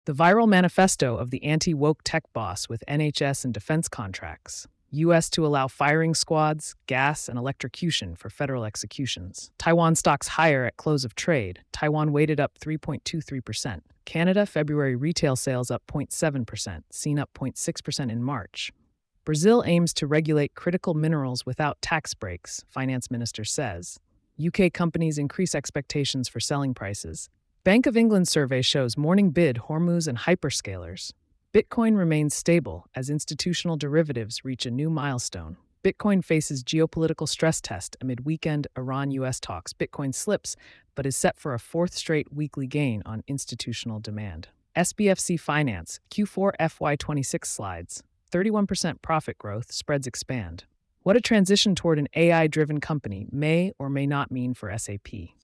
The viral manifesto of the anti-woke tech boss with NHS and defense contracts. U.S. to allow firing squads, gas, and electrocution for federal executions. Taiwan stocks higher at close of trade. Taiwan weighted up 3.23%. Canada, February retail sales up 0.7%, seen up 0.6% in March. Brazil aims to regulate critical minerals without tax breaks, finance minister says. UK companies increase expectations for selling prices. Bank of England survey shows morning bid Hormuz and hyperscalers. Bitcoin remains stable as institutional derivatives reach a new milestone. Bitcoin faces geopolitical stress test amid weekend Iran-US talks. Bitcoin slips, but is set for a fourth straight weekly gain on institutional demand. SBFC Finance, Q4 FY26 slides. 31% profit growth, spreads expand. What a transition toward an AI-driven company may or may not mean for SAP.